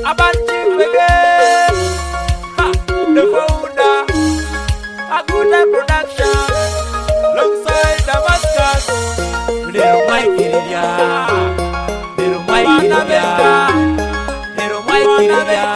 Abanchi again. Ha, the founder. A good time production. Alongside Damascus. Little Mike Iria. Little Mike Iria. Little Mike Iria.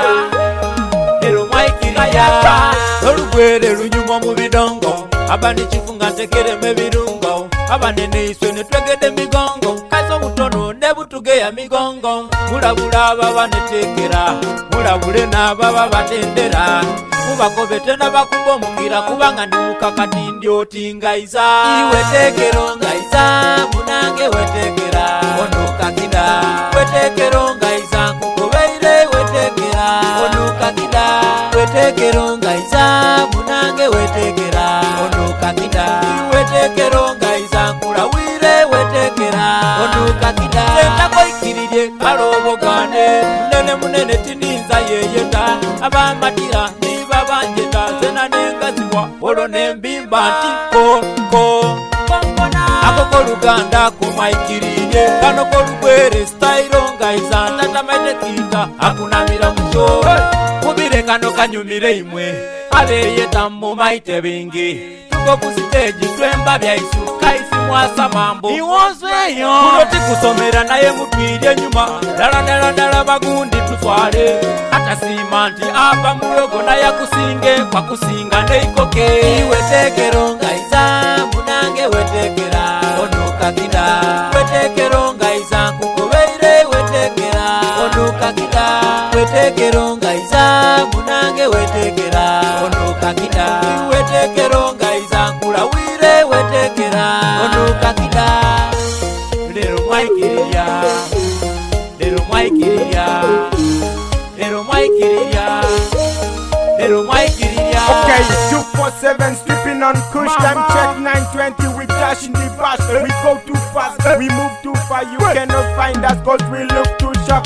Little Mike Iria. Olugwere lunyuma mu bidongo. Abani chifunga ntekere mebirungo. Abanene iswe netwegede migongo. Kazo butono ne butugeya migongo. Mulabula baba netekera. Mulabule na baba batendera. Mubakobete na bakubo mugira kubanga ndi mukakati ndio tingaiza. Iwe tekero ngaiza munange wetekera. Onuka kida. Wetekero ngaiza kukobeire wetekera. Onuka kida. Wetekero ngaiza munange wetekera. Onuka kida. Wetekero ngaiza kulawire wetekera. Onuka kida. Tenda koikirije kalobogane. Munene munene tininza yeyeta. Abamatira ni babanjeta. Zena nengaziwa olo nembimba ntiko ko. Akoko luganda kumaikirije. Kano kolugwere style ngaiza. Tata maite kita akunamira musho. Mubire kano kanyumire imwe. Abeyeta mu maite bingi. Tuko kusiteji twemba bya isu. Kaisi mwasa mambo iwozweyo. Kuloti kusomera naye mutwirye nyuma. Dala bagundi tutwale. Hata simanti apa muyogo na ya kusinge. Kwa kusinga neikoke. Iwe tekero ngaiza munange wetekera. Onuka kida. Wetekero ngaiza kukobeire wetekera. Onuka kida. Wetekero ngaiza munange wetekera. Onuka kida. Wetekero ngaiza kulawire wetekera. Onuka kida. Little Mike Iria. Little Mike Iria. Little Mike Iria. Little Mike Iria. Okay, 247 stripping on kush. Time check 920. We dash in the bash. We go too fast. We move too far. You cannot find us cause we look too sharp.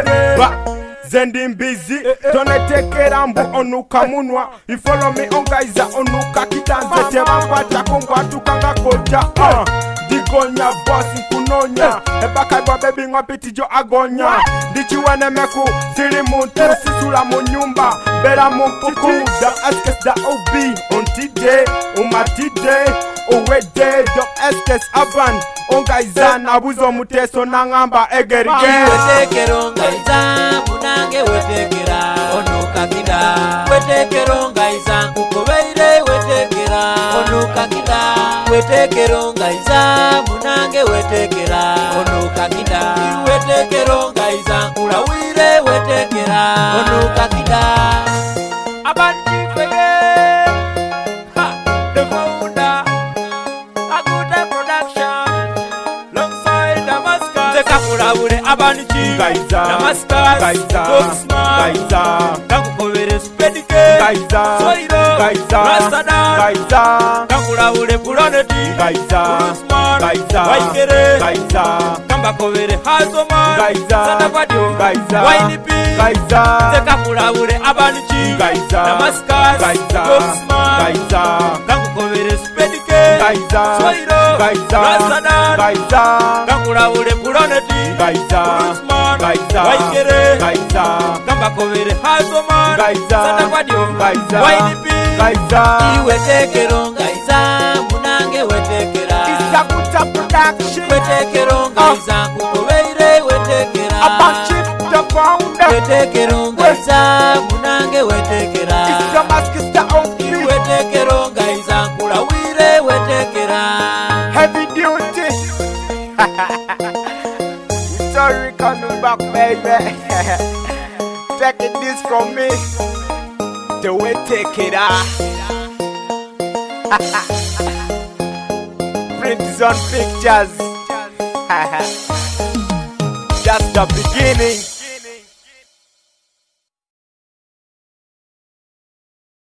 Zending busy, tonetekera mbu onuka munwa. You follow me on guys onuka kitanze. Tebambata kongwa tukanga koja. Digonya boss nkunonya. Ebaka iwa baby ngwapiti jo agonya. Dichi wene meku siri muntu sisula mu nyumba. Bera mumpuku da eskes da OB. On TJ, umatide, uwede do eskes aban. Ongaiza nabuzo muteso nangamba egeri. Wetekero ngaiza munange wetekera. Onuka kida. Wetekero ngaiza kukobeire wetekera. Onuka kida. Wetekero ngaiza munange wetekera. Onuka kida. Wetekero ngaiza kulawire wetekera. Onuka kida. Abanchi fege. Ha, the founder. A good time production. Alongside Damascus. Zeka kulawire abanchi. Gaiza. Damascus. Gaiza. Boxman. Gaiza. Nakukobere spedike. Gaiza. Soiro. Gaiza. Rastadan. Gaiza. Nakulawure Puraneti. Gaiza. Usman. Gaiza. Waikere. Gaiza. Kambakobere Hazoman. Gaiza. Satafadio. Gaiza. Wainipi. Gaiza. Zeka kulawure abanchi. Gaiza. Damascus. Gaiza. Usman. Gaiza. Nakukobere spedike. Gaiza. Soiro. Gaiza. Rastadan. Gaiza. Nakulawure Puraneti. Gaiza. Usman. Gaiza. Waikere. Gaiza. Kambakobere Hazoman. Gaiza. Satafadio. Gaiza. Wainipi. Gaiza. Iwe tekero ngaiza munange wetekera. Isakuta production. Wetekero ngaiza kukobeire wetekera. Abanchi the founder. Wetekero ngaiza munange wetekera. It's Damascus the OB. Wetekero ngaiza kulawire wetekera. Heavy duty. Sorry, coming back, baby. Taking this from me. The way take it out. Print on pictures. That's the beginning.